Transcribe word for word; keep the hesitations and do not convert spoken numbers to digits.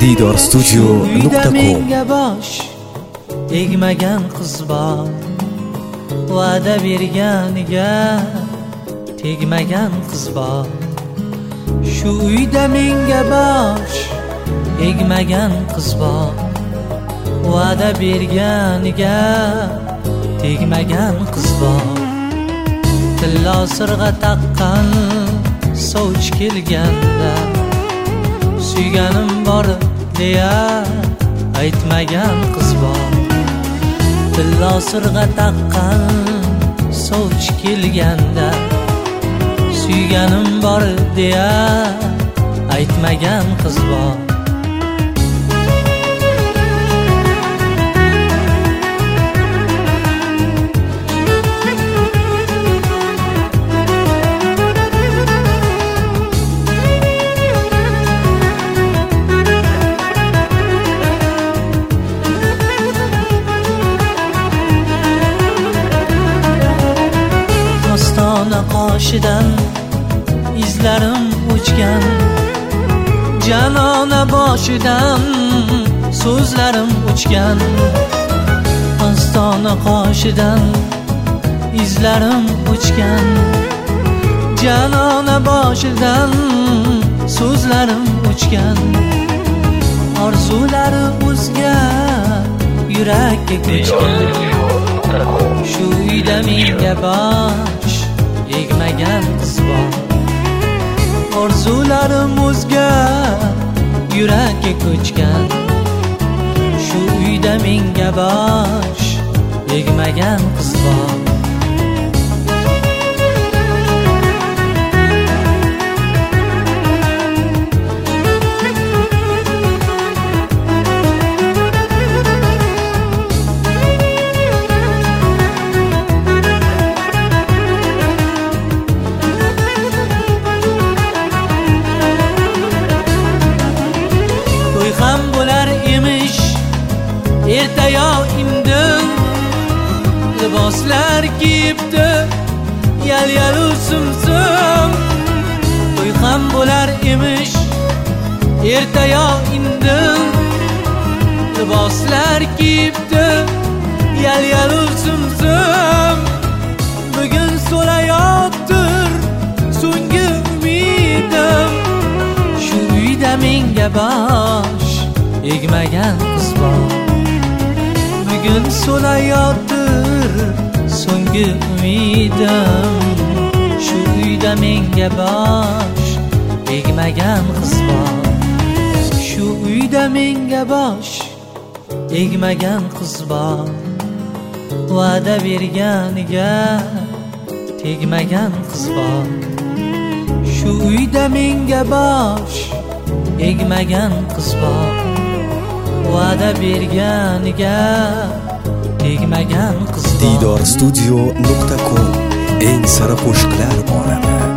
diydor studio nuqta com. Menga bosh egmagan qiz bor, va'da berganiga tegmagan qiz bor. Shu uyda menga bosh egmagan qiz bor, va'da berganiga tegmagan qiz bor. Tillo sirg'a taqqan sovch kelganda suyganim bor deya aytmagan qiz bor. Tillo sirg'a taqqan sovch kelganda suyganim bor deya aytmagan qiz bor. Qoshidan izlarim o'chgan, janona boshidan so'zlarim o'chgan. Ostona qoshidan izlarim o'chgan, janona boshidan so'zlarim o'chgan. Orzulari o'zga yurakka ko'chgan. Shu uyda menga bosh egmagan qiz bor, orzularim o'zga yurakka ko'chgan. Shu uyda menga bosh egmagan qiz bor. Ham bo'lar emish ertayo indin, liboslar kiyibdi yal-yalu sumsum. To'y ham bo'lar emish ertayo indin, liboslar kiyibdi yal-yalu sumsum. Bugun so'rayotir so'nggi umidim, shu uyda menga bosh egmagan qiz bor. Bugun so'layotir so'nggi umidim, shu uyda menga bosh egmagan qiz bor. Shu uyda menga bosh egmagan qiz bor, va'da berganiga tegmagan qiz bor. Shu uyda menga bosh egmagan qiz bor, va'da berganiga tegmagan qiz bor. diydor studio nuqta com, eng sara qo'shiqlar olami.